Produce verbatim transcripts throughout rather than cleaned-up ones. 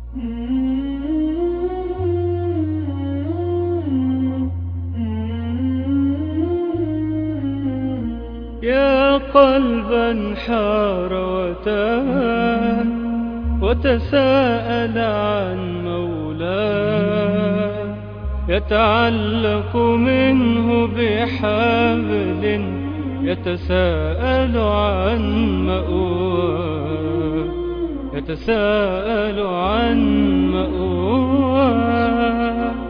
يا قلبا حار وتاه وتساءل عن مولاه، يتعلق منه بحبل يتساءل عن مأواه، يتساءل عن مأواه.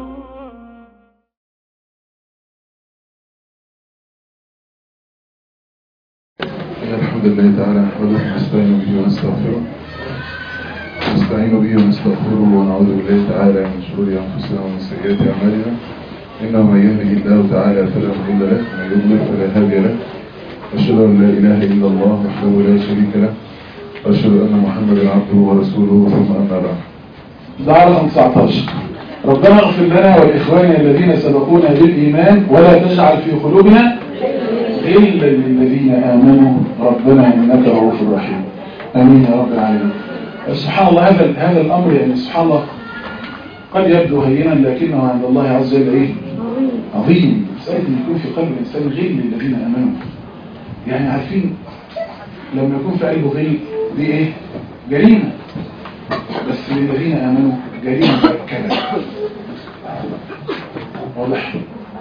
الحمد لله تعالى نحمده ونستعين به ونستغفره نستعين به ونستغفره ونعوذ بالله تعالى من شرور انفسنا ومن سيئات اعمالنا، انه من يهده الله تعالى فلا مضل له ومن يضلل فلا هادي له، واشهد ان لا اله الا الله وحده لا شريك له، واشهد ان محمدا عبده ورسوله، ثم اما بعد. دعاء رقم تسعتاشر. ربنا اغفر لنا ولاخواننا الذين سبقونا بالايمان ولا تجعل في قلوبنا إلا للذين آمنوا ربنا إنك رؤوف رحيم. آمين يا رب العالمين. سبحان الله، هذا هذا الأمر يعني سبحان الله قد يبدو هينا لكنه عند الله عز وجل إيه؟ عظيم. مسألة أن يكون في قلب الإنسان غل للذين آمنوا. يعني عارفين لما يكون في قلبه غل دي إيه؟ جريمة. بس للذين آمنوا جريمة مؤكدة. واضح؟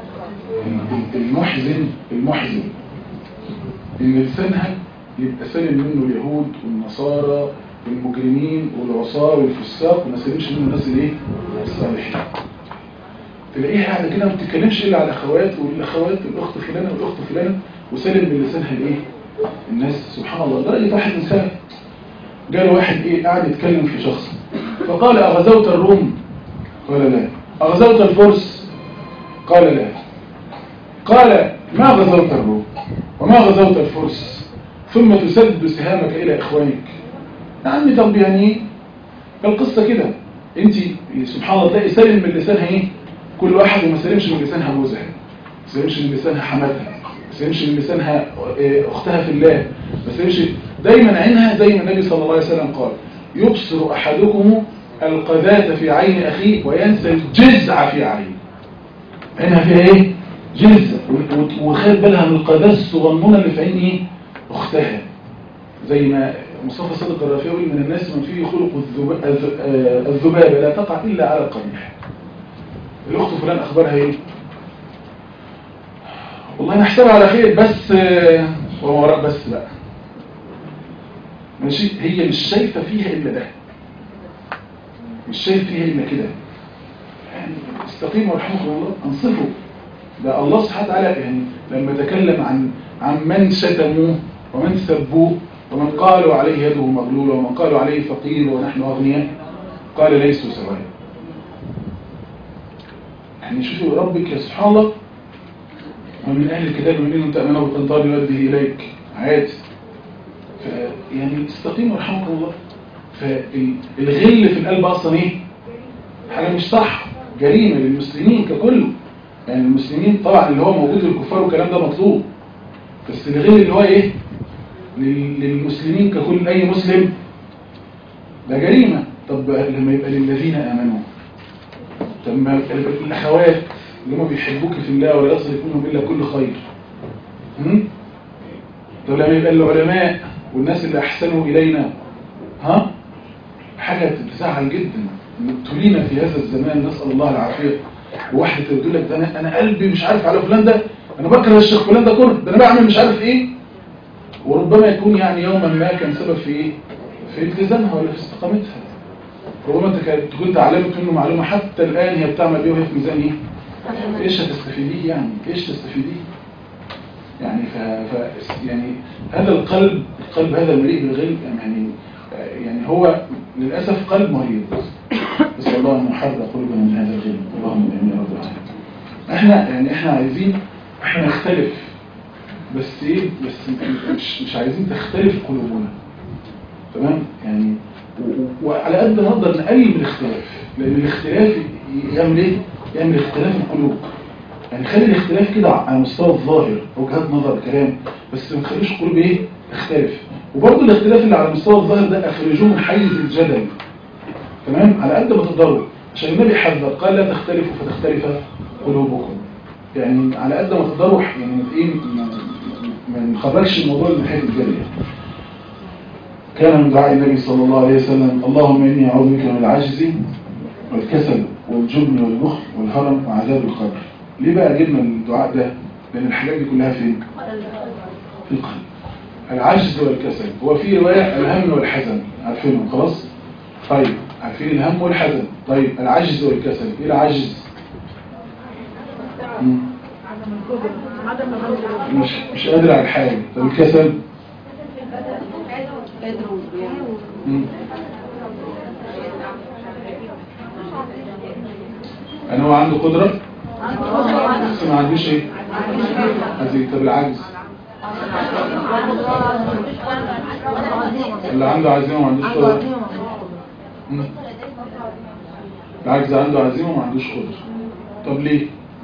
المحزن المحزن ان لسانها يبقى سالم منه اليهود والنصارى والمجرمين والعصاة والفساق، وما سالمش منه الناس الايه الصالحين. تلاقيها قاعده كده ما بتتكلمش الا على اخوات والاخوات الاخت فلانه والاخت فلانه، وسالم من لسانها الايه الناس. سبحان الله. درجه واحد انسان جاله واحد ايه قاعد يتكلم في شخص فقال اغزوت الروم؟ قال لا. اغزوت الفرس؟ قال لا. قال ما غزوت الروم وما غزوت الفرس ثم تسد سهامك إلى إخوانك. يا عمي طب يعني القصة كده، انت سبحان الله تلاقي سالم من لسانها ايه كل واحد، وما سالمش من لسانها جوزها، ما سالمش من لسانها حماتها، ما سالمش من لسانها اختها في الله، ما سالمش. دايما عينها زي ما النبي صلى الله عليه وسلم قال يبصر أحدكم القذاة في عين أخيه وينسى الجزع في عين. عينها فيها ايه جلسة، وخد بالها من القذاة الصغنونة اللي في عين ايه اختها. زي ما مصطفى صادق الرافعي يقول من الناس من فيه خلق الذبابة لا تقع الا على القبيح. الاخت فلان اخبارها ايه؟ والله نحسبها على خير بس وما وراء بس بقى ماشي. هي مش شايفة فيها الا ده، مش شايف فيها الا كده. يعني استقيموا رحمكم الله، انصفوا. ده الله سبحانه وتعالى يعني لما تكلم عن عن من شتموه ومن سبوه ومن قالوا عليه يده مغلولة ومن قالوا عليه فقير ونحن أغنياء قال ليسوا سواء. يعني شوفوا ربك يا سبحان الله، ومن أهل الكتاب من إنهم تأمنوا بقنطار يوده إليك عادي. يعني استقيموا رحمكم الله. فالغل في القلب أصلا إيه؟ حاجة مش صح، جريمة للمسلمين ككل. يعني المسلمين طبعا اللي هو موجود للكفار والكلام ده مطلوب، بس الغل اللي هو ايه للمسلمين ككل اي مسلم ده جريمة. طب لما يبقى للذين امنوا، طب ما الاخوات اللي هم بيحبوك في الله ولا يصل منهم الا كل خير. هم؟ طب لما يبقى العلماء والناس اللي احسنوا الينا، ها حاجة بتزعل جدا. ابتلينا في هذا الزمان نسأل الله العافية. وواحدة تقول لك ده انا انا قلبي مش عارف على فلان ده، انا بكره الشيخ فلان ده كله، ده انا بعمل مش عارف ايه. وربما يكون يعني يوما ما كان سبب في ايه في التزامها ولا في استقامتها. ربما انت كنت علمت منه معلومه حتى الان هي بتعمل بيها وهي في ميزان ايه. ايش هتستفيديه يعني؟ ايش تستفيديه يعني؟ ف... ف يعني هذا القلب القلب هذا المليء بالغل يعني يعني هو للاسف قلب مريض. نسأل الله أن يحرر قلوبنا من هذا الغل. اللهم آمين يا رب العالمين. احنا يعني احنا عايزين احنا نختلف، بس ايه بس مش مش عايزين تختلف قلوبنا. تمام يعني. وعلى قد ما نقدر نقلل من الاختلاف، لان الاختلاف يعمل ايه؟ يعمل اختلاف القلوب. يعني خلي الاختلاف كده على مستوى الظاهر، وجهات نظر كلام، بس ما تخليش القلوب ايه تختلف. وبرضه الاختلاف اللي على مستوى الظاهر ده اخرجوه من حيز الجدل. تمام؟ على قد ما تقدروا، عشان النبي حذر قال لا تختلفوا فتختلف قلوبكم. يعني على قد ما تقدروا يعني ايه ما نخرجش الموضوع من حيث الجريه. كان من دعاء النبي صلى الله عليه وسلم اللهم اني اعوذ بك من العجز والكسل والجبن والبخل والهرم وعذاب القبر. ليه بقى جبنا الدعاء ده؟ لان الحاجات دي كلها فين؟ في القلب. العجز والكسل، هو في روايه الهم والحزن، عارفينهم خلاص؟ طيب عارفين الهم والحزن. طيب العجز والكسل، ايه العجز؟ مش مش قادر على الحاجه. طب الكسل؟ يعني هو عنده قدرة بس ما عندوش ايه؟ عزيز. طب العجز؟ اللي عنده عزيمة وما عندوش قدرة. العجز عنده عزيمة وما عندوش قدرة. طب ليه؟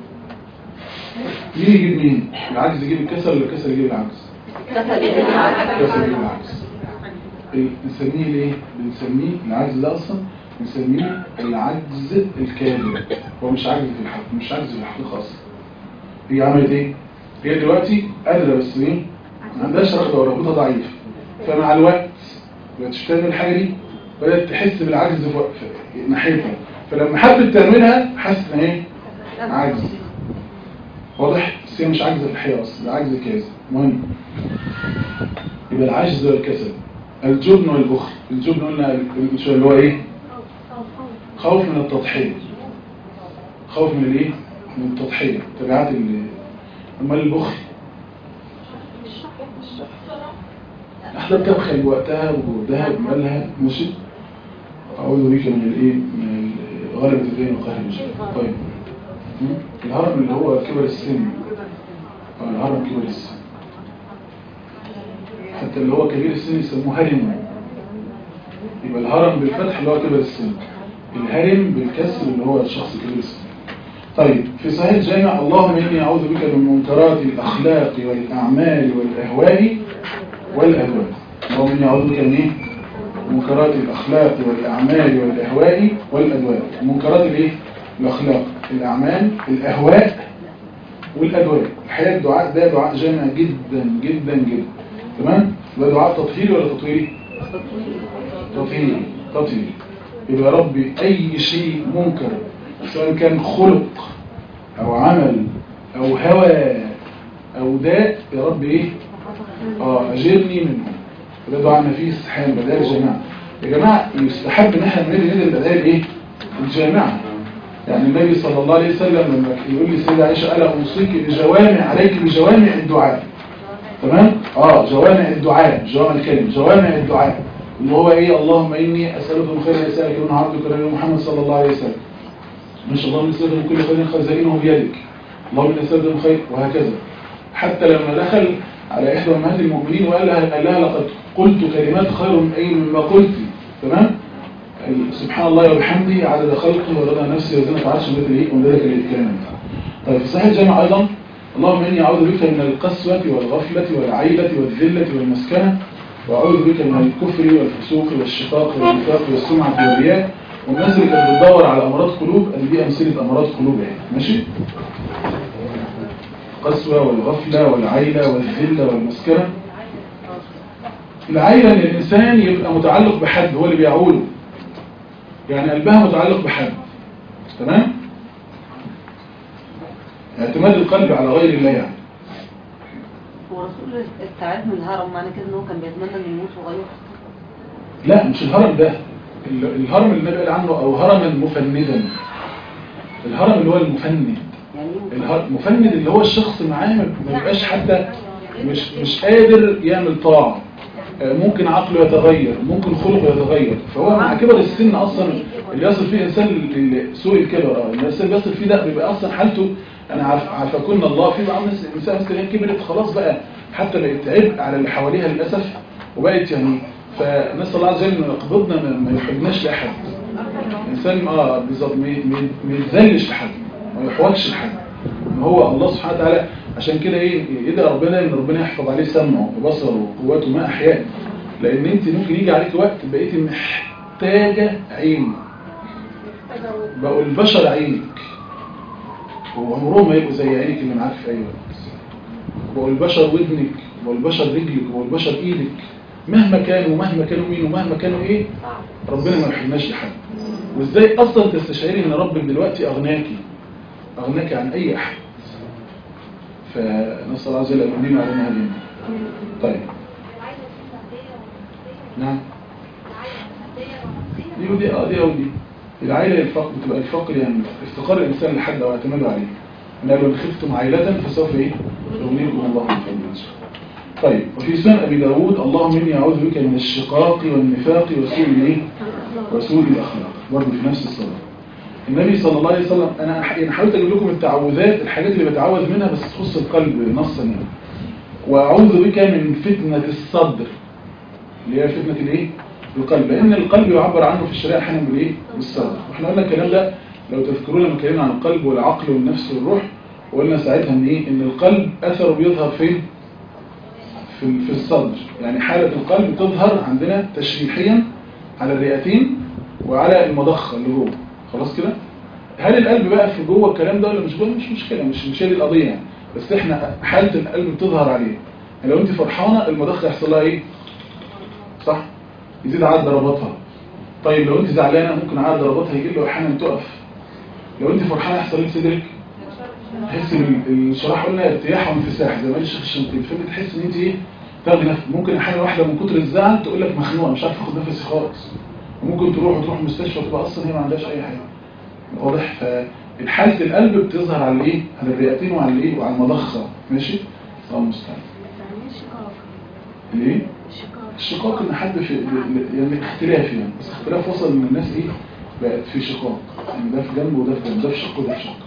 مين يجيب مين؟ العجز يجيب الكسل ولا الكسل يجيب العجز؟ الكسل يجيب العجز. بنسميه ليه؟ بنسميه العجز ده اصلا بنسميه العجز الكامل. هو مش عجز في الحق، مش عجز في الحقيقه اصلا. هي عملت ايه؟ هي دلوقتي قادره بس ايه؟ ما عندهاش رغبه ورغبتها ضعيفه. فمع الوقت بقت تشتغل الحاجه دي بدات تحس بالعجز في ناحيتها، فلما حبت تعملها حست ان ايه؟ عجز. واضح؟ بس هي مش عجز في الحقيقه اصلا، ده عجز كاذب. مهم. يبقى العجز والكسل. الجبن والبخل. الجبن قلنا اللي هو ايه؟ خوف من التضحيه. خوف من الايه؟ من التضحيه، تبعات ال امال البخل احنا بتبخل وقتها وجهدها ومالها. ماشي. اعوذ بك من الايه؟ من غلبة الدين وقهر الرجال. طيب الهرم اللي هو كبر السن. اه الهرم كبر السن، حتى اللي هو كبير السن يسموه هرم. يبقى الهرم بالفتح اللي هو كبر السن، الهرم بالكسر اللي هو الشخص كبير السن. طيب في صحيح الجامع اللهم إني أعوذ بك من منكرات الأخلاق والأعمال والأهواء والأدواء. اللهم إني أعوذ بك من إيه؟ منكرات الأخلاق والأعمال والأهواء والأدواء. منكرات الإيه؟ الأخلاق، الأعمال، الأهواء والأدواء. الحقيقة الدعاء ده دعاء جامع جدا جدا جدا. تمام؟ ده دعاء تطهيري ولا تطويري؟ تطهيري. تطهيري. يبقى يا ربي أي شيء منكر سواء كان خلق أو عمل أو هوى أو داء يا رب إيه؟ آه أجرني منه. ده دعاء نفيس حال بدائل الجماعة. يا جماعة يستحب إن احنا نريد ندر البدائل إيه؟ الجامعة. يعني النبي صلى الله عليه وسلم لما يقول لي سيدة عائشة ألا أوصيك بجوامع عليك بجوامع الدعاء. تمام؟ آه جوامع الدعاء، جوامع الكلمة، جوامع الدعاء اللي هو إيه؟ اللهم إني أسألك من خير يسألك من عبدك النبي محمد صلى الله عليه وسلم. ما شاء الله من سيدنا من كل خير خزائنه بيدك. اللهم إني أسألك من خير، وهكذا. حتى لما دخل على إحدى أمهات المؤمنين وقال لها, قال لها لقد قلت كلمات خير من أي مما قلت. تمام؟ سبحان الله وبحمده عدد خلقه ورضا نفسي وزنة عرشه وذلك الإتكلام. طيب في صحيح الجامع أيضا اللهم إني أعوذ بك من القسوة والغفلة والعيبة والذلة والمسكنة، وأعوذ بك من الكفر والفسوق والشقاق والنفاق والسمعة والرياء. والناس اللي كانت بتدور على أمراض قلوب أدي دي أمثلة أمراض قلوب يعني. ماشي؟ القسوة والغفلة والعيلة والذلة والمسكنة. العيلة ان الانسان يبقى متعلق بحد هو اللي بيعوله، يعني قلبها متعلق بحد. تمام؟ اعتماد القلب على غير الله يعني. هو رسول استعاذ من الهرم معنى كده ان هو كان بيتمنى ان يموت وغيره؟ لا مش الهرم ده، الهرم اللي النبي قال عنه او هرما مفندا. الهرم اللي هو المفند. يعني المفند اللي هو الشخص معاه ما بيبقاش حتى مش مش قادر يعمل طاعه، ممكن عقله يتغير، ممكن خلقه يتغير. فهو مع كبر السن اصلا اللي يصل فيه انسان سوء الكبر اه الانسان اللي يصل فيه ده بيبقى اصلا حالته انا عارف عارفكن الله. في بعض الناس الانسان مثلا كبرت خلاص بقى حتى بقت عبء على اللي حواليها للاسف، وبقت يعني فنسال الله عز وجل انه يقبضنا ما يحرجناش لاحد. الانسان اه بالظبط ما يتذلش لحد، ما يحوجش لحد. هو الله سبحانه وتعالى عشان كده ايه يدعي ربنا ان ربنا يحفظ عليه سمعه وبصره وقوته ما احياه. لان انت ممكن يجي عليك وقت بقيتي محتاجه عين، بقوا البشر عينك، وعمرهم ما يبقوا زي عينك اللي معاك في اي وقت. بقوا البشر ودنك، بقوا البشر رجلك، بقوا البشر ايدك، مهما كانوا ومهما كانوا مين ومهما كانوا ايه، ربنا ما يحرمناش لحد. وازاي اصلا تستشعري ان ربك دلوقتي اغناكي اغناكي عن اي احد. فنسال الله عز وجل ان يديم علينا هذه. طيب نعم دي ودي اه دي ودي العائله الفقر بتبقى الفقر يعني افتقار الانسان لحد او اعتماده عليه. قالوا ان خفتم عائله فسوف ايه يغنيكم الله من فضله. طيب وفي سنن ابي داود اللهم اني اعوذ بك من الشقاق والنفاق وسوء الايه وسوء الاخلاق، برضه في نفس الصلاه. النبي صلى الله عليه وسلم، انا يعني حاولت اجيب لكم التعوذات، الحاجات اللي بتعوذ منها بس تخص القلب نصا يعني. واعوذ بك من فتنه الصدر اللي هي فتنه الايه القلب، لان القلب يعبر عنه في الشريعه احيانا بالايه بالصدر. واحنا قلنا الكلام ده لو تذكرون لما اتكلمنا عن القلب والعقل والنفس والروح، وقلنا ساعتها ان ايه ان القلب اثره بيظهر فين في في الصدر. يعني حاله القلب تظهر عندنا تشريحيا على الرئتين وعلى المضخه اللي جوه. خلاص كده. هل القلب بقى في جوه الكلام ده ولا مش جوه؟ مش مشكله، مش مش هي القضيه يعني. بس احنا حاله القلب بتظهر عليه. يعني لو انت فرحانه المضخه يحصل لها ايه صح، يزيد عدد ضرباتها. طيب لو انت زعلانه ممكن عدد ضرباتها يقل واحيانا تقف. لو انت فرحانه يحصل ايه في صدرك؟ تحس ان الشراح قلنا ارتياح وانفساح زي ما قال الشيخ الشنقيطي، فانت تحس ان انت ايه تاخدي نفس. ممكن حاجه واحده من كتر الزعل تقول لك مخنوقه مش عارفه اخد نفسي خالص، وممكن تروح وتروح مستشفى تبقى اصلا هي ما عندهاش اي حاجه. واضح؟ فالحاله القلب بتظهر على الايه على الرئتين وعلى الايه وعلى المضخه. ماشي. الله المستعان. ليه الشقاق؟ ان حد في يعني اختلاف يعني، بس اختلاف وصل ان الناس ايه بقت في شقاق، يعني ده في جنب وده في جنب، ده في شق وده في شق.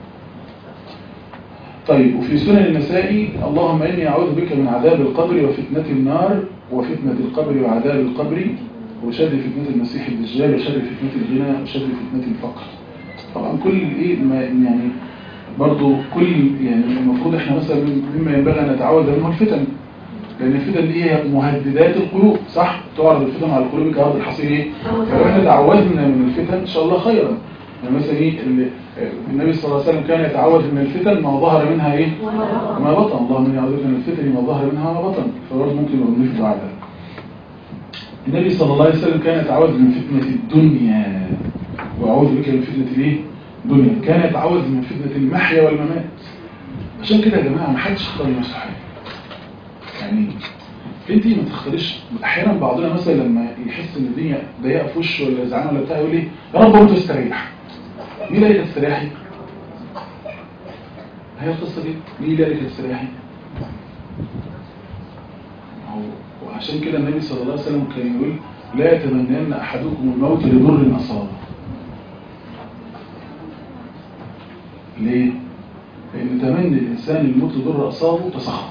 طيب وفي سنن النسائي اللهم اني اعوذ بك من عذاب القبر وفتنه النار وفتنه القبر وعذاب القبر وشر فتنه المسيح الدجال وشر فتنه الغنى وشر فتنه الفقر. طبعا كل ايه ما يعني برضو كل يعني المفروض احنا مثلا مما ينبغي ان نتعوذ منه الفتن، لأن الفتن دي هي مهددات القلوب صح؟ تعرض الفتن على القلوب كعرض الحصير ايه؟ فلو احنا تعوذنا من الفتن إن شاء الله خيرا. يعني مثلا ايه النبي صلى الله عليه وسلم كان يتعوذ من الفتن ما ظهر منها ايه؟ وما بطن. اللهم اني اعوذ بك من الفتن ما ظهر منها وما بطن. فبرضه ممكن نضيف دعاء ده. النبي صلى الله عليه وسلم كان يتعوذ من فتنة الدنيا واعوذ بك من فتنة الايه؟ الدنيا. كان يتعوذ من فتنة المحيا والممات. عشان كده يا جماعه ما حدش يختار نفسه حاجه. يعني انت ما تختاريش. احيانا بعضنا مثلا لما يحس ان الدنيا ضيقه في وشه ولا زعلان ولا بتاع يقول لي يا رب انت استريح. مين قال لك تستريحي؟ هي القصه دي مين قال لك تستريحي؟ وعشان كده النبي صلى الله عليه وسلم كان يقول لا يتمنين احدكم الموت لضر اصابه. ليه؟ لان تمني الانسان الموت لضر اصابه تسخط،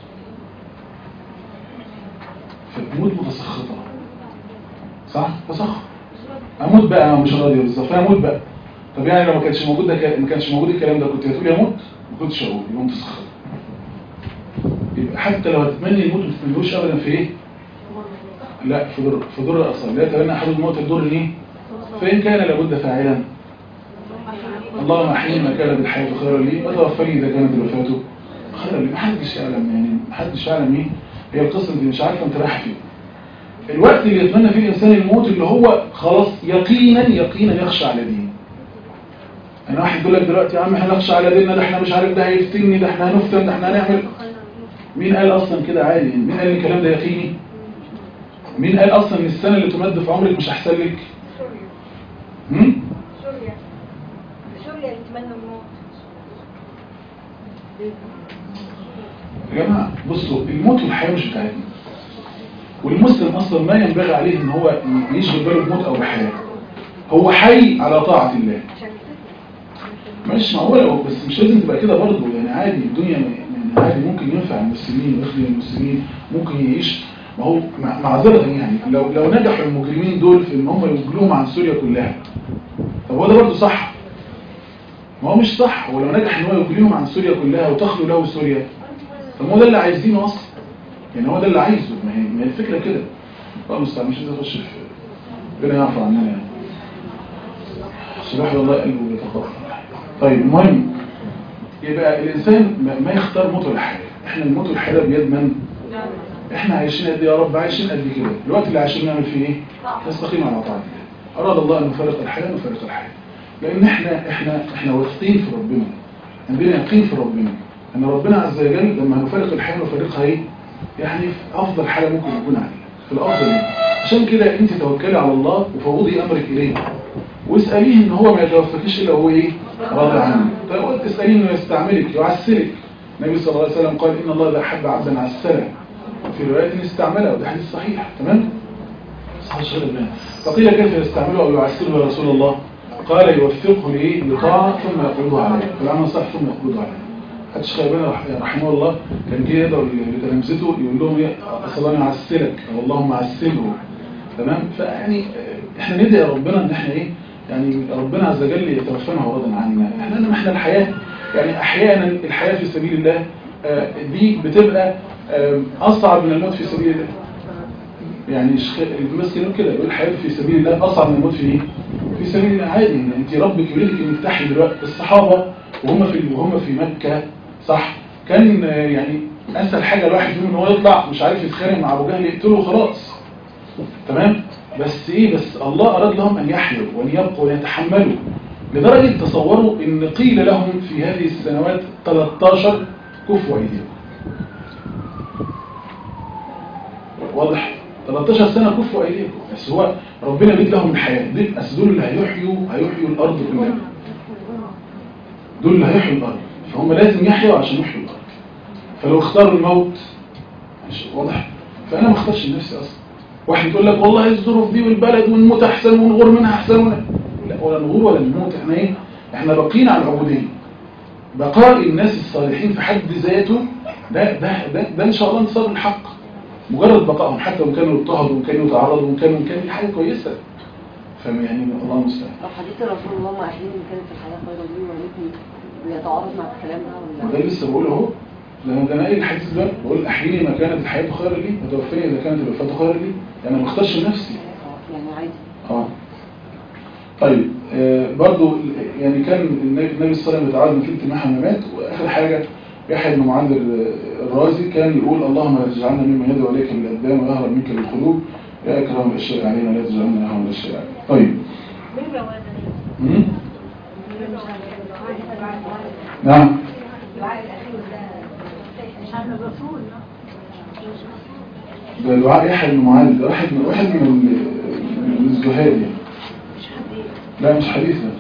فتموت متسخطه صح؟ تسخط. اموت بقى مش راضيه بالظبط، اموت بقى. طب يعني لو ما كانش موجود ده ما كانش موجود الكلام ده كنت هتقولي اموت؟ ما كنتش هقول يبقى متسخط. يبقى حتى لو هتتمني الموت ما تتمنيهوش ابدا في ايه؟ لا في ضر في ضر اصلا. لا يتمنى احد الموت الضر ليه؟ فان كان لابد فاعلا اللهم احيني ما كان بالحياه خيرا لي وتوفني اذا كانت الوفاه خيرا لي. محدش يعلم يعني محدش يعلم ايه هي القصه دي. مش عارفه انت رايح فين. الوقت اللي يتمنى فيه الانسان الموت اللي هو خلاص يقينا يقينا يخشى على دينه. يعني واحد يقول لك دلوقتي يا عم احنا نخشى على ديننا، ده احنا مش عارف ده هيفتني، ده احنا هنفتن، ده احنا هنعمل. مين قال اصلا كده عادي؟ مين قال ان الكلام ده يقيني؟ مين قال اصلا ان السنه اللي تمد في عمرك مش احسن لك؟ امم سوريا سوريا يتمنى الموت. يا جماعه بصوا الموت والحياه مش بتاعتنا، والمسلم اصلا ما ينبغي عليه ان هو يشغل باله بموت او بحياه. هو حي على طاعه الله. مش معقوله بس مش لازم تبقى كده برضه يعني عادي. الدنيا عادي ممكن ينفع المسلمين ويخدم المسلمين، ممكن يعيش. ما هو معذره يعني لو لو نجحوا المجرمين دول في ان هم يوجلوهم عن سوريا كلها، طب هو ده برضه صح؟ ما هو مش صح. ولو نجح ان هو يوجلوهم عن سوريا كلها وتخلو له سوريا، طب هو ده اللي عايزينه اصلا. يعني هو ده اللي عايزه. ما هي ما هي الفكره كده. الله المستعان. مش عايز اخش في ربنا يعفو عننا يعني. الواحد والله قلبه بيتقطع. طيب المهم يبقى الانسان ما يختار موت الحياه. احنا الموت والحياه بيد من؟ احنا عايشين قد ايه يا رب؟ عايشين قد كده. الوقت اللي عايشين نعمل فيه ايه؟ نستقيم على طاعه الله. اراد الله ان نفارق الحياه نفارق الحياه، لان احنا احنا احنا واثقين في ربنا، عندنا يقين في ربنا ان ربنا عز وجل لما نفارق الحياه نفارقها ايه؟ يعني في افضل حاله ممكن نكون عليها، في الافضل منها. عشان كده انت توكلي على الله وفوضي امرك اليه واساليه ان هو ما يتوفاكيش الا هو ايه؟ راضي عنك. طيب تساليه انه يستعملك يعسلك. النبي صلى الله عليه وسلم قال ان الله اذا احب عبدا عسله، في روايه استعمله، وده حديث صحيح. تمام؟ فقيل كيف يستعمله او يعسله يا رسول الله؟ قال يوفقه لايه؟ لطاعه ثم يقبضه عليه، فالعمل صح ثم يقبضه عليه. حدش خيبان رحمه الله كان جه يدعو لتلامذته يقول لهم ايه؟ اسال الله يعسلك او اللهم عسله. تمام؟ فيعني احنا ندعي ربنا ان احنا ايه؟ يعني ربنا عز وجل يتوفانا وراضا عنا. احنا لما احنا الحياه يعني احيانا الحياه في سبيل الله دي بتبقى اصعب من الموت في سبيل الله. يعني المسكين يقول كده، يقول الحياه في سبيل الله اصعب من الموت في ايه؟ في سبيل الله. عادي ان انت ربك يريدك انك تحيي دلوقتي. الصحابه وهم في وهم في مكه صح كان يعني اسهل حاجه الواحد فيهم ان هو يطلع مش عارف يتخانق مع ابو جهل يقتله خلاص. تمام؟ بس ايه؟ بس الله اراد لهم ان يحيوا وان يبقوا ويتحملوا، لدرجه تصوروا ان قيل لهم في هذه السنوات ثلاثة عشر كفوا ايديكم. واضح؟ ثلاثة عشر سنه كفوا ايديكم، بس هو ربنا بيد لهم الحياه. دول دول اللي هيحيوا هيحيوا الارض كلها، دول اللي هيحيوا الارض، فهم لازم يحيوا عشان يحيوا الارض. فلو اختاروا الموت واضح؟ فانا ما اختارش لنفسي اصلا. واحد يقول لك والله الظروف دي والبلد ونموت احسن ونغور منها احسن، لا ولا نغور ولا نموت. احنا ايه؟ احنا باقيين على العبوديه. بقاء الناس الصالحين في حد ذاته ده ده ده, ده ان شاء الله انتصار الحق. مجرد بقائهم حتى وان كانوا يضطهدوا وان كانوا يتعرضوا وان كانوا وان كان دي حاجه كويسه. فاهم يعني؟ الله المستعان. طب حديث الرسول اللهم احييني ان كانت الحياه خيرا لي وميتني بيتعارض مع الكلام ده ولا؟ وده لسه بقوله اهو. لما انا قايل الحديث ده بقول احييني ما كانت الحياه خيرا لي وتوفني اذا كانت الوفاه خيرا لي. يعني ما اختارش لنفسي. يعني عادي. اه طيب آه برضو يعني كان النبي صلى الله عليه وسلم يتعرض من فتنه المحممات. واخر حاجه يحيى بن معاذ الرازي كان يقول اللهم لا تجعلنا ممن يدعو اليك بالابدان ويهرب منك بالقلوب يا اكرم الاشياء علينا لا تجعلنا اهون الاشياء علينا. طيب امم نعم ده دعاء يحيى بن معاذ، ده واحد من واحد من من الزهاد يعني. لا مش حديث ده.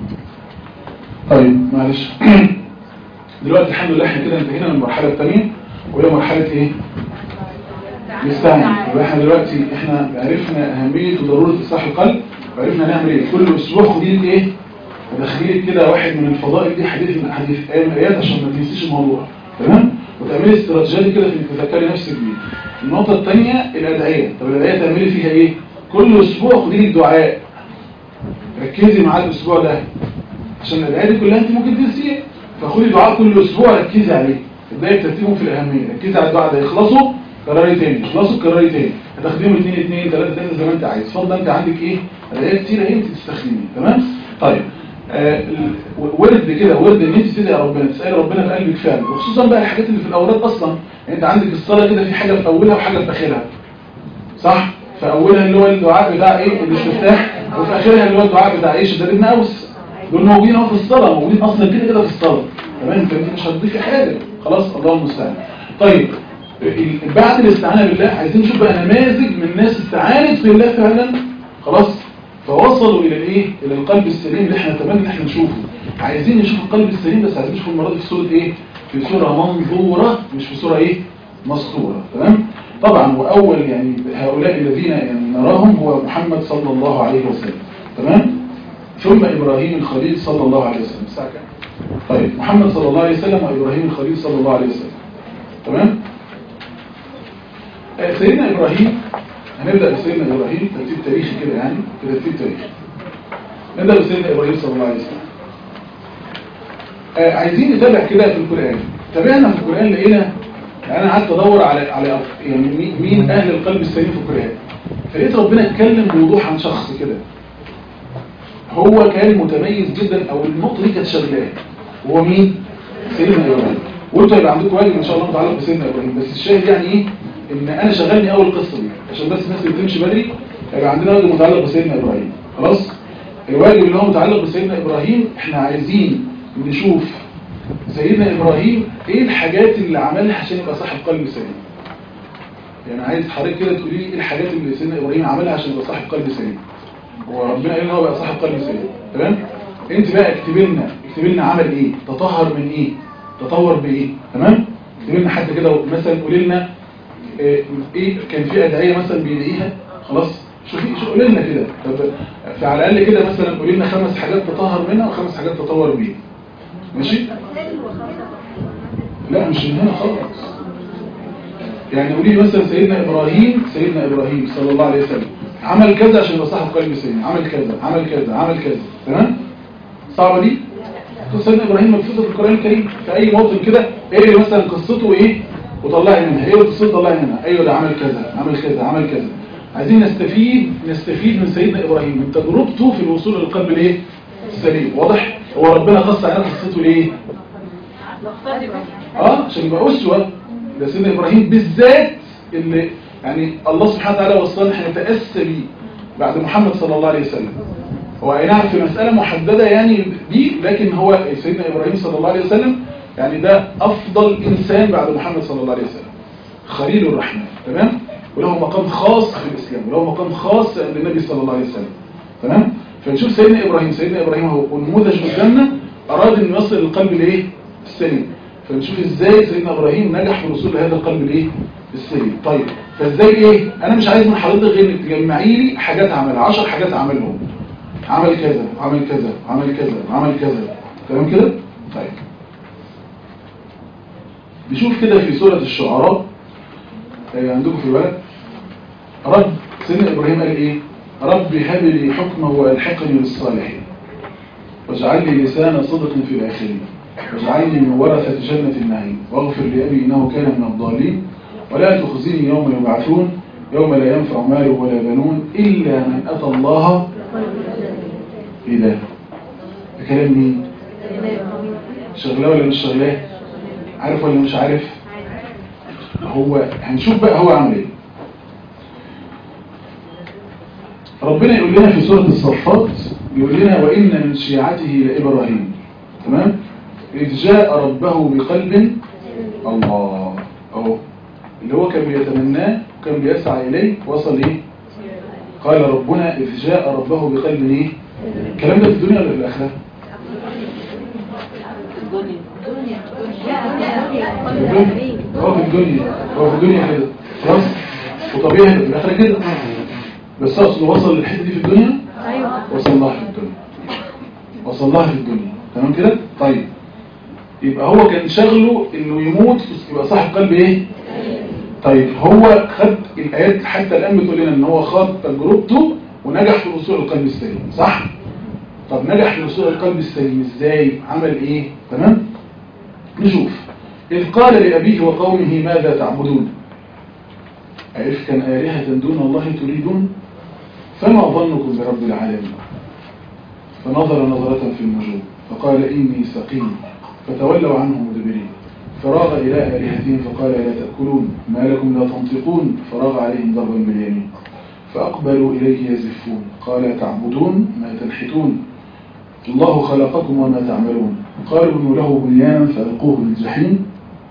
طيب معلش دلوقتي الحمد لله احنا كده انتهينا من المرحله الثانيه وهي مرحله ايه؟ نستعين. يبقى احنا دلوقتي احنا عرفنا اهميه وضروره اصلاح القلب وعرفنا نعمل ايه. كل اسبوع خدي لك ايه؟ ودخلي كده واحد من الفضائل دي حديث من حديث ايام الايات عشان ما تنسيش الموضوع. تمام؟ وتعملي استراتيجيه كده في انك تذكري نفسك بيه. النقطه الثانيه الادعيه. طب الادعيه تعملي فيها ايه؟ كل اسبوع خدي لك دعاء ركزي معاه الاسبوع ده عشان الادعيه دي كلها انت ممكن تنسيها. فخدي دعاء كل اسبوع ركزي عليه. ابداي بترتيبهم في الاهميه. ركزي على الدعاء ده يخلصوا كرري تاني يخلصوا كرري تاني. هتاخديهم اثنين اثنين ثلاثة ثلاثة زي ما انت عايز. اتفضل انت عندك ايه؟ ادعيه كتير اهي انت تستخدميها. تمام؟ طيب آه ورد كده ورد ان انت تدعي ربنا تسالي ربنا في قلبك فعلا. وخصوصا بقى الحاجات اللي في الاوراد اصلا. يعني انت عندك الصلاه كده في حاجه في اولها وحاجه في اخرها. صح؟ في اولها اللي هو الدعاء بتاع ايه؟ الاستفتاح. وفي اخرها اللي هو الدعاء بتاع ايه؟ شداد بن اوس. دول موجودين اهو في الصلاه، موجودين اصلا كده كده في الصلاه. تمام؟ فانت مش هتضيفي حاجه. خلاص الله المستعان. طيب بعد الاستعانه بالله عايزين نشوف بقى نماذج من ناس استعانت بالله فعلا خلاص فوصلوا الى الايه؟ الى القلب السليم اللي احنا نتمنى ان احنا نشوفه. عايزين نشوف القلب السليم بس عايزين نشوف المره دي في صوره ايه؟ في صوره منظوره مش في صوره ايه؟ مسطوره. تمام؟ طبعا واول يعني هؤلاء الذين يعني نراهم هو محمد صلى الله عليه وسلم. تمام؟ ثم ابراهيم الخليل صلى الله عليه وسلم. الساعه كام؟ طيب محمد صلى الله عليه وسلم وابراهيم الخليل صلى الله عليه وسلم. تمام؟ سيدنا إبراهيم هنبدأ بسيدنا إبراهيم ترتيب تاريخي كده يعني ترتيب تاريخي. نبدأ بسيدنا إبراهيم صلى الله عليه وسلم. آه عايزين نتابع كده في القرآن. تابعنا في القرآن لقينا يعني أنا قعدت أدور على على يعني مين أهل القلب السليم في القرآن. فلقيت ربنا اتكلم بوضوح عن شخص كده هو كان متميز جدا، او النقطه دي كانت شغلاه. هو مين؟ سيدنا ابراهيم. وانتوا هيبقى عندكم واجب ان شاء الله متعلق بسيدنا ابراهيم، بس الشاهد يعني ايه؟ ان انا شغلني اول قصه دي عشان بس الناس اللي بتمشي بدري هيبقى عندنا واجب متعلق بسيدنا ابراهيم. خلاص؟ الواجب اللي هو متعلق بسيدنا ابراهيم، احنا عايزين نشوف سيدنا ابراهيم ايه الحاجات اللي عملها عشان يبقى صاحب قلب سليم. يعني عايز حضرتك كده تقولي لي ايه الحاجات اللي سيدنا ابراهيم عملها عشان يبقى صاحب قلب سليم. هو ربنا قال ان هو بقى صاحب قلب سليم، تمام؟ انت بقى اكتبي لنا اكتبي لنا عمل ايه؟ تطهر من ايه؟ تطور بايه؟ تمام؟ اكتبي لنا حتى كده مثلا قولي لنا ايه, إيه كان في ادعيه مثلا بيلاقيها. خلاص؟ شوفي شو قولي لنا كده. طب فعلى الاقل كده مثلا قولي لنا خمس حاجات تطهر منها وخمس حاجات تطور بيها. ماشي؟ لا مش من هنا خالص. يعني قولي لي مثلا سيدنا ابراهيم سيدنا ابراهيم صلى الله عليه وسلم عمل كذا عشان يبقى صاحب قلب سليم، عمل كذا عمل كذا عمل كذا. تمام؟ صعبه دي؟ سيدنا ابراهيم مكتوبه في القران الكريم في اي موطن كده، ايه اللي مثلا قصته ايه وطلعي منها، ايه قصته طلعي منها، ايوه ده عمل كذا عمل كذا عمل كذا. عايزين نستفيد نستفيد من سيدنا ابراهيم من تجربته في الوصول للقلب الايه السليم. واضح؟ هو ربنا قص علينا قصته ليه؟ اه عشان يبقى اسوه. ده سيدنا ابراهيم بالذات اللي يعني الله سبحانه وتعالى وصلنا احنا نتاسى بيه بعد محمد صلى الله عليه وسلم. هو اي نعم في مساله محدده يعني دي، لكن هو سيدنا ابراهيم صلى الله عليه وسلم يعني ده افضل انسان بعد محمد صلى الله عليه وسلم، خليل الرحمن. تمام؟ وله مقام خاص في الاسلام وله مقام خاص عند النبي صلى الله عليه وسلم. تمام؟ فنشوف سيدنا ابراهيم سيدنا ابراهيم هو نموذج قدامنا اراد ان يوصل للقلب الايه السليم. فنشوف ازاي سيدنا ابراهيم نجح في الوصول لهذا القلب الايه السليم. طيب فازاي ايه؟ انا مش عايز من حضرتك غير انك تجمعي لي حاجات عملها، عشر حاجات عملهم. عمل كذا عمل كذا عمل كذا عمل كذا. تمام كده؟ طيب نشوف كده في سورة الشعراء عندكم في الورق. رب سيدنا ابراهيم قال ايه؟ رب هب لي حكما والحقني بالصالحين واجعل لي لسان صدق في الاخرين واجعلني من ورثة جنة النعيم واغفر لأبي إنه كان من الضالين ولا تخزني يوم يبعثون يوم لا ينفع مال ولا بنون إلا من أتى الله. إيه ده؟ ده كلام مين؟ شغلاه ولا مش شغلاه؟ عارف ولا مش عارف؟ هو هنشوف بقى هو عمل ايه. ربنا يقول لنا في سورة الصفات يقول لنا وإن من شيعته لإبراهيم. تمام؟ إذ جاء ربه بقلب الله أهو اللي هو كان بيتمناه وكان بيسعى إليه وصل إيه؟ قال ربنا إذ جاء ربه بقلب إيه؟ الكلام ده في الدنيا ولا في الآخرة؟ هو في الدنيا هو في الدنيا كده خلاص وطبيعي في الآخرة كده، بس أصله وصل للحتة دي في الدنيا وصل لها في الدنيا وصل لها في الدنيا. تمام كده؟ طيب يبقى هو كان شغله انه يموت يبقى صاحب قلب ايه؟ طيب هو خد الايات حتى الان بتقول لنا ان هو خاض تجربته ونجح في وصول القلب السليم، صح؟ طب نجح في وصول القلب السليم ازاي؟ عمل ايه؟ تمام؟ نشوف. إذ قال لأبيه وقومه ماذا تعبدون؟ أئفكا آلهة دون الله تريدون؟ فما ظنكم برب العالمين؟ فنظر نظرة في النجوم فقال إني سقيم فتولوا عنه مدبرين فراغ إلى آلهتهم فقال لا تأكلون ما لكم لا تنطقون فراغ عليهم ضربا باليمين فأقبلوا إليه يزفون قال تعبدون ما تنحتون الله خلقكم وما تعملون قالوا ابنوا له بنيانا فألقوه للجحيم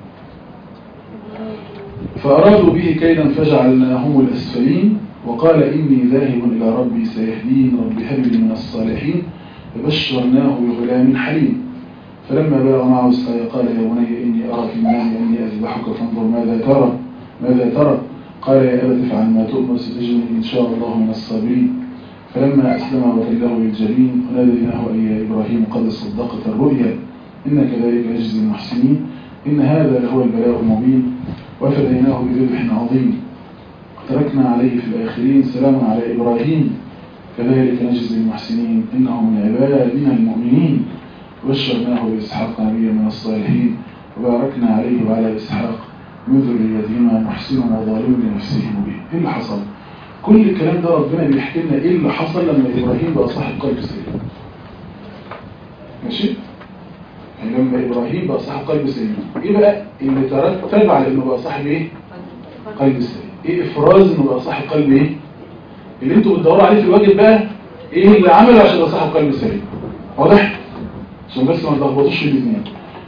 فأرادوا به كيدا فجعلناهم الأسفلين وقال إني ذاهب إلى ربي سيهدين رب هب لي من الصالحين فبشرناه بغلام حليم فلما بلغ معه السعي قال يا بني إني أرى في المنام أني أذبحك فانظر ماذا ترى ماذا ترى قال يا أبت افعل ما تؤمر ستجدني إن شاء الله من الصابرين فلما أسلم وتله للجبين وناديناه أي يا إبراهيم قد صدقت الرؤيا إن كذلك نجزي المحسنين إن هذا لهو البلاء المبين وفديناه بذبح عظيم تركنا عليه في الآخرين سلام على إبراهيم كذلك نجزي المحسنين إنه من عبادنا المؤمنين وبشرناه بإسحاق نبيا من الصالحين وباركنا عليه وعلى إسحاق من ذريتهما محسن وظالم لنفسه مبين. إيه اللي حصل؟ كل الكلام ده ربنا بيحكي لنا إيه اللي حصل لما إبراهيم بقى صاحب قلب سليم. ماشي؟ يعني لما إبراهيم بقى صاحب قلب سليم، إيه بقى اللي ترتب على إنه بقى صاحب إيه؟ قلب سليم. إيه إفراز إنه بقى صاحب قلب إيه؟ اللي أنتوا بتدوروا عليه في الواجب بقى، إيه اللي عمله عشان يبقى صاحب قلب سليم؟ واضح؟ عشان بس ما تلخبطوش في الاثنين.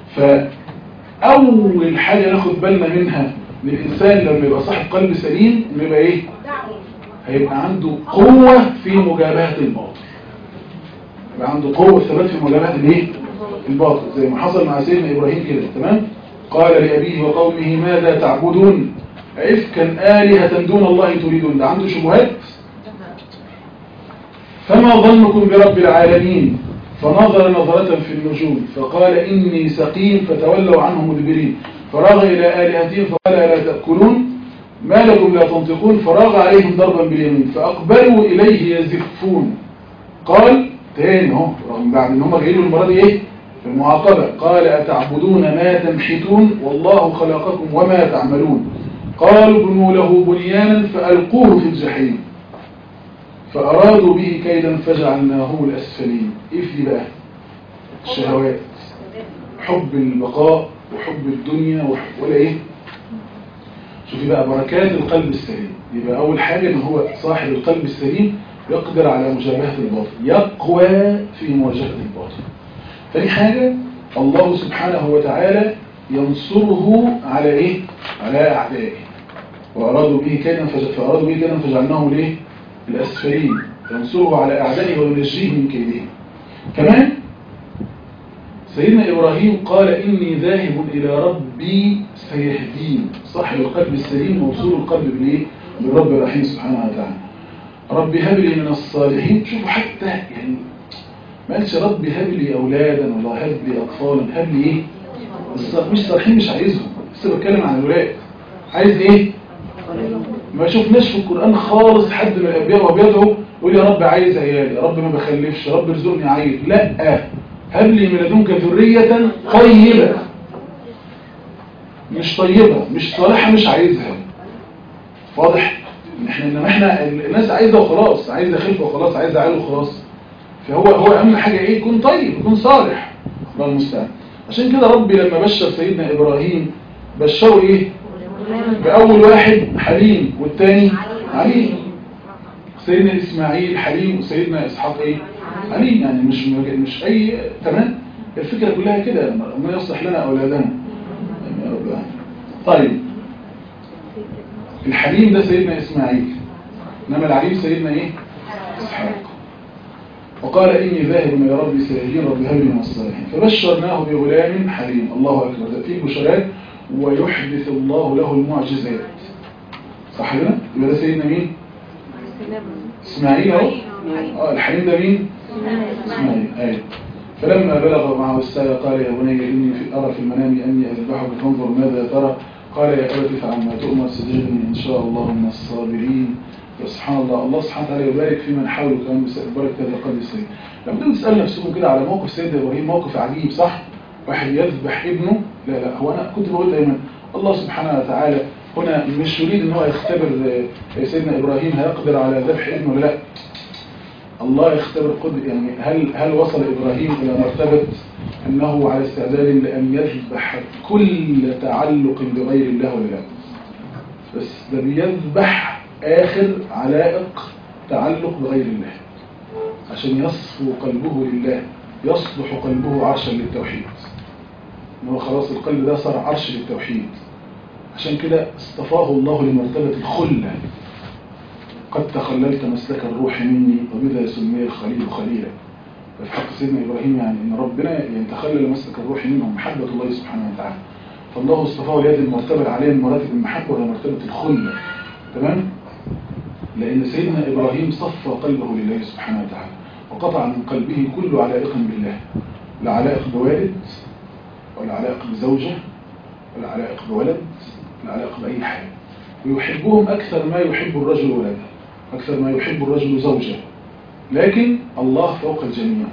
فأول حاجة ناخد بالنا منها للإنسان لما يبقى صاحب قلب سليم إنه يبقى إيه؟ هيبقى عنده قوة في مجابهة الباطل. يبقى عنده قوة ثبات في مجابهة الإيه؟ الباطل، زي ما حصل مع سيدنا إبراهيم كده، تمام؟ قال لأبيه وقومه ماذا تعبدون أئفكا آلهة دون الله تريدون. ده عنده شبهات. فما ظنكم برب العالمين؟ فنظر نظرة في النجوم فقال إني سقيم فتولوا عنه مدبرين. فراغ إلى آلهتهم فقال ألا تأكلون ما لكم لا تنطقون. فراغ عليهم ضربا باليمين فأقبلوا إليه يزفون. قال تاني اهو رغم بعد ان هم جايين المرة دي ايه في المعاقبة، قال أتعبدون ما تنحتون والله خلقكم وما تعملون. قالوا ابنوا له بنيانا فألقوه في الجحيم فأرادوا به كيدا فجعلناه الأسفلين. إيه في بقى؟ الشهوات، حب البقاء وحب الدنيا وحب ولا إيه؟ شوفي بقى بركات القلب السليم. يبقى أول حاجة إن هو صاحب القلب السليم يقدر على مجابهة الباطل، يقوى في مواجهة الباطل. ثاني حاجة الله سبحانه وتعالى ينصره على إيه؟ على أعدائه. وأرادوا به كيدا فأرادوا به كيدا فجعلناهم ليه؟ الأسفلين. ينصره على أعدائه وينجيه من كيدهم. كمان سيدنا إبراهيم قال إني ذاهب إلى ربي سيهدين. صاحب القلب السليم موصول القلب بالإيه؟ بالرب الرحيم سبحانه وتعالى. ربي هب لي من الصالحين. شوفوا حتى يعني ما قالش ربي هب لي أولادا ولا هب لي أطفالا، هب لي إيه؟ مش صالحين، مش عايزهم، لسه بتكلم عن الأولاد. عايز إيه؟ ما شفناش في القرآن خالص حد من الأنبياء وبيدعو يقول يا رب عايز عيالي، يا رب ما بخلفش، يا رب ارزقني عيل. لا، هب لي من لدنك ذرية طيبة. مش طيبة، مش صالحة، مش عايزها. واضح؟ احنا انما احنا الناس عايزة وخلاص، عايزة خلفة وخلاص، عايزة عيال وخلاص. فهو هو اهم حاجة ايه؟ يكون طيب، يكون صالح. الله المستعان. عشان كده ربي لما بشر سيدنا إبراهيم بشره ايه؟ بأول واحد حليم والتاني عليم. سيدنا إسماعيل حليم وسيدنا إسحاق ايه؟ عليم. يعني مش مش أي تمام. الفكرة كلها كده، ما يصلح لنا أولادنا. طيب الحليم ده سيدنا إسماعيل، إنما العليم سيدنا ايه؟ إسحاق. وقال إني ذاهب إلى ربي سيهدين ربي هب لي من الصالحين. فبشرناه بغلام حليم. الله أكبر. ده فيه بشرات ويحدث الله له المعجزات. صح كده؟ يبقى ده سيدنا مين؟ اسماعيل اهو. اه الحليم ده مين؟ اسماعيل. ايوه. فلما بلغ معه السعي قال يا بني اني في ارى في المنام اني اذبحك فانظر ماذا ترى. قال يا ابت افعل ما تؤمر ستجدني ان شاء الله من الصابرين. سبحان الله. الله سبحانه وتعالى يبارك في من حاوله كمان يبارك هذا القلب السليم. لما تيجوا تسالوا نفسكم كده على موقف سيدنا ابراهيم، موقف عجيب صح؟ واحد يذبح ابنه. لا لا، هو انا كنت بقول دايما الله سبحانه وتعالى هنا مش يريد ان هو يختبر سيدنا ابراهيم هيقدر على ذبح ابنه ولا لا. الله يختبر قدر، يعني هل هل وصل ابراهيم الى مرتبه انه على استعداد لان يذبح كل تعلق بغير الله ولا لا؟ بس ده بيذبح اخر علائق تعلق بغير الله عشان يصفو قلبه لله، يصبح قلبه عرشا للتوحيد. ان هو خلاص القلب ده صار عرش للتوحيد. عشان كده اصطفاه الله لمرتبة الخلة. قد تخللت مسلك الروح مني وبذا سمي الخليل خليلا. ففي حق سيدنا إبراهيم يعني إن ربنا يتخلل مسلك الروح منه محبة الله سبحانه وتعالى. فالله اصطفاه لهذه المرتبة العالية من مراتب المحبة وهي مرتبة الخلة. تمام؟ لأن سيدنا إبراهيم صفى قلبه لله سبحانه وتعالى وقطع من قلبه كل علائق بالله. لا علائق بوالد ولا علائق بزوجة ولا علائق بولد ولا علائق بأي حاجة. ويحبهم أكثر ما يحب الرجل ولده، أكثر ما يحب الرجل زوجة. لكن الله فوق الجميع.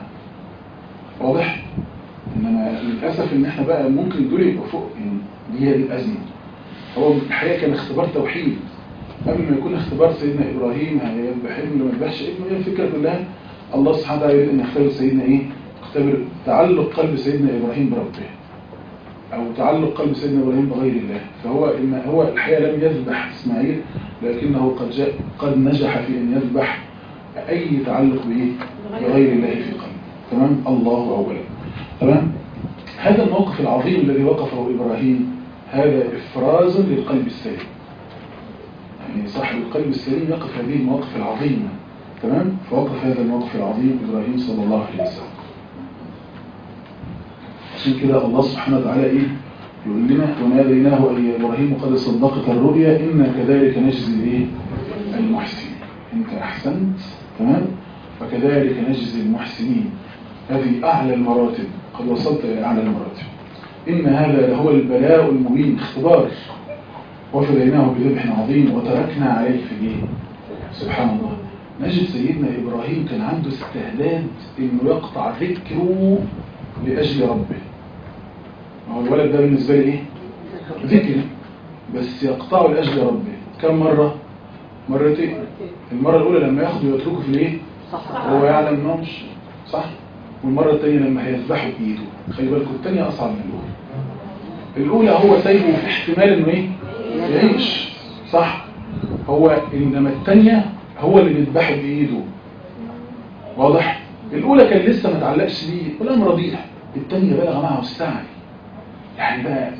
واضح؟ إنما للأسف إن إحنا بقى ممكن دول يبقوا فوق، يعني دي هي الأزمة. هو الحقيقة كان اختبار توحيد قبل ما يكون اختبار سيدنا إبراهيم هيذبح ابنه ولا ما يذبحش ابنه. هي الفكرة كلها الله سبحانه وتعالى يريد أن يختبر سيدنا إيه؟ تختبر تعلق قلب سيدنا إبراهيم بربه أو تعلق قلب سيدنا إبراهيم بغير الله. فهو إن هو الحقيقة لم يذبح إسماعيل، لكنه قد جاء قد نجح في أن يذبح أي تعلق به بغير الله في قلبه. تمام. الله أولا. تمام. هذا الموقف العظيم الذي وقفه إبراهيم هذا إفراز للقلب السليم. يعني صاحب القلب السليم يقف هذه المواقف العظيمة. تمام. فوقف هذا الموقف العظيم إبراهيم صلى الله عليه وسلم. عشان كده الله سبحانه وتعالى إيه يقول لنا وناديناه أي إبراهيم قد صدقت الرؤيا إنا كذلك نجزي الإيه المحسنين. أنت أحسنت. تمام. وكذلك نجزي المحسنين. هذه أعلى المراتب، قد وصلت إلى أعلى المراتب. إن هذا لهو البلاء المبين، اختبار. وفديناه بذبح عظيم وتركنا عليه في الإيه. سبحان الله. نجد سيدنا إبراهيم كان عنده استعداد إنه يقطع ذكره لأجل ربه. هو الولد ده بالنسبة لي إيه؟ ذكر، بس يقطعه لأجل ربه. كم مرة؟ مرتين. المرة الأولى لما ياخده ويتركه في الإيه؟ هو يعلم إنه مش صح. والمرة الثانية لما هيذبحه بإيده. خلي بالكم الثانية أصعب من الأولى. الأولى هو سايبه في احتمال إنه إيه؟ يعيش صح. هو إنما الثانية هو اللي بيذبحه بإيده. واضح؟ الأولى كان لسه ما تعلقش بيه والأمر رضيع. الثانية بلغ معه السعي، يعني بقى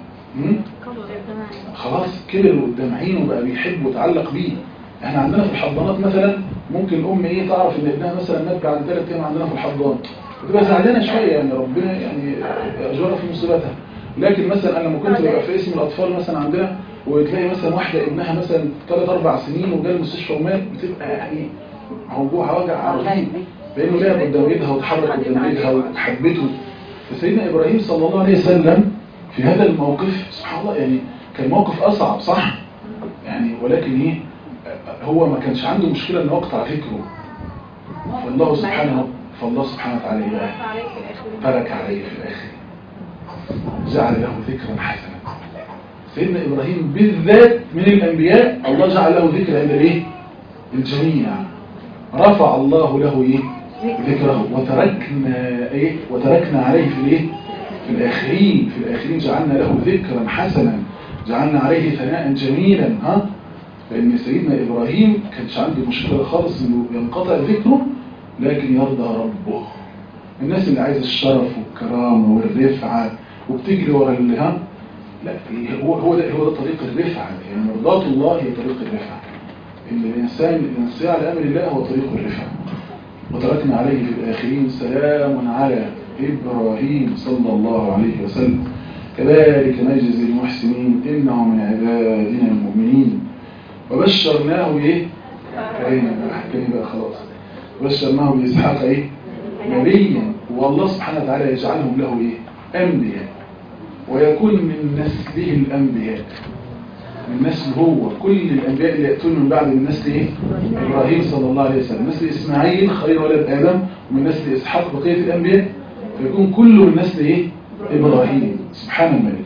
خلاص كبر قدام عينه وبقى بيحب وتعلق بيه. احنا عندنا في الحضانات مثلا ممكن الأم ايه تعرف ان ابنها مثلا مات بعد ثلاث ايام عندنا في الحضانة، بتبقى زعلانة شوية، يعني ربنا يعني أجرها في مصيبتها. لكن مثلا انا لما كنت ببقى في اسم الأطفال مثلا عندنا وتلاقي مثلا واحدة ابنها مثلا ثلاث أربع سنين وجاء المستشفى ومات، بتبقى يعني موجوع وجع رهيب، لأنه لعب قدام ايدها وتحرك قدام ايدها وحبته. فسيدنا إبراهيم صلى الله عليه وسلم في هذا الموقف سبحان الله يعني كان موقف أصعب صح؟ يعني ولكن ايه هو ما كانش عنده مشكلة انه يقطع فكره. فالله سبحانه فالله سبحانه وتعالى ترك عليه في الآخر، جعل له ذكرا حسنا. سيدنا إبراهيم بالذات من الأنبياء الله جعل له ذكر عند الايه؟ الجميع. رفع الله له ايه؟ ذكره. وتركنا ايه؟ وتركنا عليه في الايه؟ في الآخرين. في الآخرين جعلنا له ذكرا حسنا، جعلنا عليه ثناء جميلا. ها؟ لأن سيدنا إبراهيم كانش عنده مشكلة خالص إنه ينقطع ذكره، لكن يرضى ربه. الناس اللي عايزة الشرف والكرامة والرفعة وبتجري ورا اللي ها لا هو هو ده هو ده طريق الرفعة. يعني مرضاة الله هي طريق الرفعة. إن الإنسان الانصياع لأمر الله هو طريق الرفعة. وتركنا عليه في الآخرين سلام على إبراهيم صلى الله عليه وسلم كذلك نجزي المحسنين إنه من عبادنا المؤمنين. وبشرناه ايه كريما حكينا بقى خلاص. وبشرناه بإسحاق ايه نبيا، والله سبحانه وتعالى يجعلهم له ايه انبياء، ويكون من نسله الانبياء، من نسل هو كل الانبياء اللي ياتون من بعد من نسل ايه ابراهيم صلى الله عليه وسلم. نسل اسماعيل خير ولد ادم، ومن نسل اسحاق بقيه الانبياء، فيكون كله من نسل ايه ابراهيم. سبحان الملك.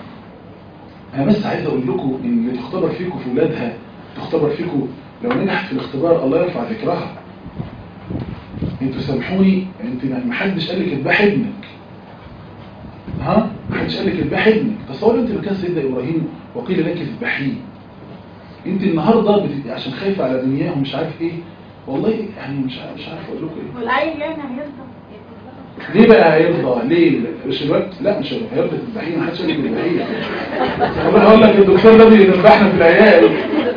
انا بس عايز اقول لكم ان اللي تختبر فيكم في ولادها تختبر فيكم لو نجحت في الاختبار الله يرفع ذكرها. انتوا سامحوني، انت ما حدش قال لك اذبح ابنك، ها ما حدش قال لك اذبح ابنك. تصور انت مكان سيدنا ابراهيم وقيل لك اذبحيه، انت النهارده بتبقي عشان خايفه على دنياه ومش عارف ايه. والله يعني مش عارف مش عارف اقول لكم ايه. والعيل يعني هيرضى ليه بقى هيرضى؟ ليه؟ مش الوقت؟ لا مش هيرضى تذبحيه، ما حدش قال لك اذبحيه. والله هقول لك الدكتور ده بيذبحنا في العيال.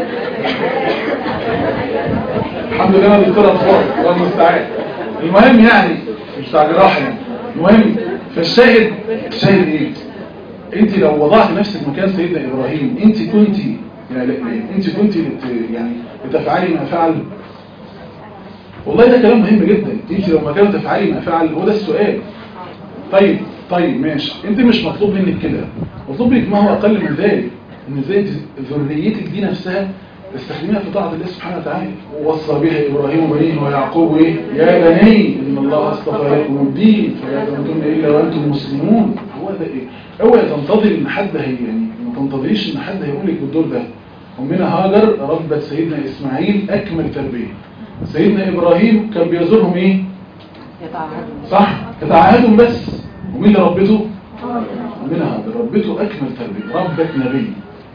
الحمد لله انا دكتور اطفال الله المستعان. المهم يعني مش بتاع جراحه يعني. المهم فالشاهد الشاهد ايه؟ انت لو وضعت نفسك مكان سيدنا ابراهيم انت كنت يعني انت كنت يعني بتفعلي ما فعل. والله ده كلام مهم جدا. انت لو مكانه تفعلي ما فعل، هو ده السؤال. طيب طيب ماشي، انت مش مطلوب منك كده، مطلوب منك ما هو اقل من ذلك، ان ازاي ذريتك دي نفسها تستخدمها في طاعه الله سبحانه وتعالى. ووصى بها ابراهيم بنيه ويعقوب ايه يا بني ان الله اصطفى لكم الدين فلا تموتن الا وانتم مسلمون. هو ده ايه؟ اوعي تنتظر ان حد هي يعني ما تنتظريش ان حد هيقول لك بالدور ده. امنا هاجر ربت سيدنا اسماعيل اكمل تربيه. سيدنا ابراهيم كان بيزورهم ايه يتعهدوا. صح؟ تتعهدهم بس. ومين اللي ربته؟ ربنا هذا ربته أكمل تربية، ربت نبي.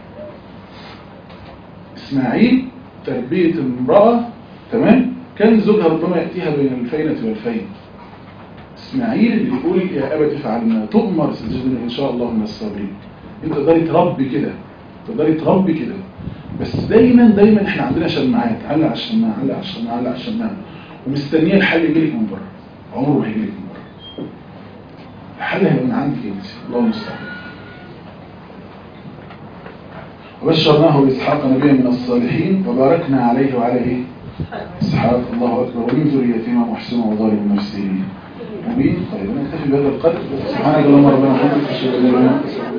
إسماعيل تربية امرأة، تمام؟ كان زوجها ربما يأتيها بين الفينة والفين. إسماعيل اللي يقول يا أبت افعل ما تؤمر ستجدني إن شاء الله من الصابرين. أنت تقدري تربي كده، تقدري تربي كده. بس دايما دايما احنا عندنا شماعات، علق على الشماعة، علق على الشماعة، علق على الشماعة، ومستنيه الحل يجيلك من بره. عمره ما هيجيلك من بره. الحل هيبقى من عندك انت، الله المستعان. وبشرناه بإسحاق نبيا من الصالحين وباركنا عليه وعلى ايه؟ إسحاق. الله أكبر. ومن ذريتهما محسن وظالم نفسه مبين. طيب نكتفي بهذا القدر. سبحانك اللهم ربنا وبحمدك أشهد أن لا إله إلا أنت أستغفرك.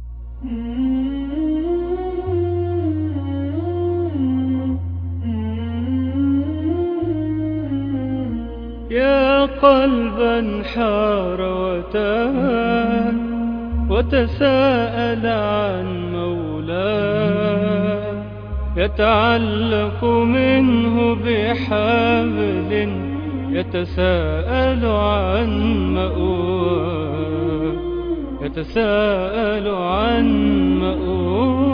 يا قلبا حار وتاه وتساءل عن مولاه يتعلق منه بحبل يتساءل عن مأواه يتساءل عن مأواه